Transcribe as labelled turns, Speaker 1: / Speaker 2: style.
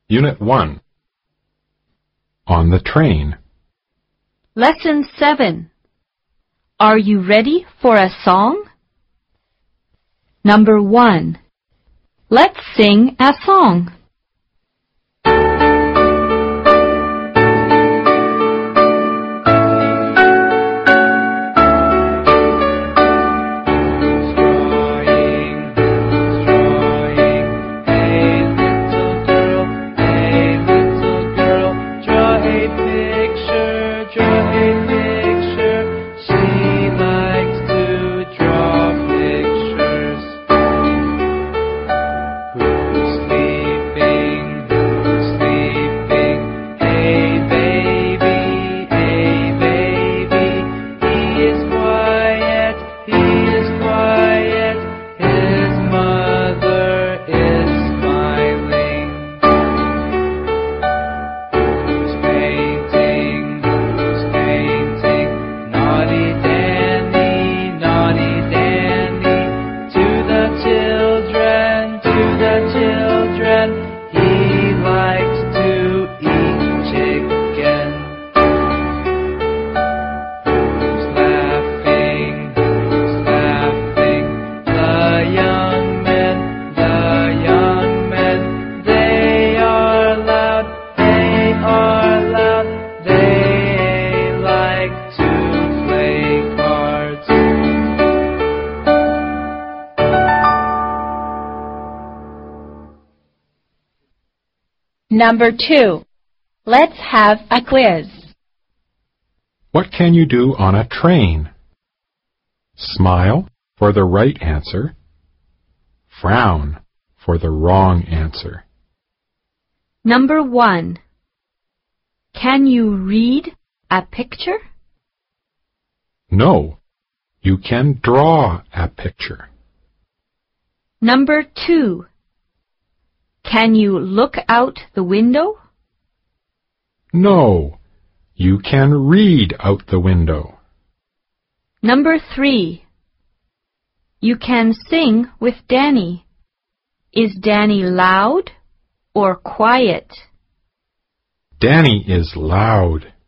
Speaker 1: Unit 1. On the train.
Speaker 2: Lesson 7. Are you ready for a song? Number 1. Let's sing a song. Number 2. Let's have a quiz.
Speaker 1: What can you do on a train? Smile for the right answer. Frown for the wrong answer.
Speaker 2: Number 1. Can you read a picture?
Speaker 1: No, you can draw a picture.
Speaker 2: Number 2. Can you look out the window?
Speaker 1: No, you can read out the window.
Speaker 2: Number 3. You can sing with Danny. Is Danny loud or quiet?
Speaker 1: Danny is loud.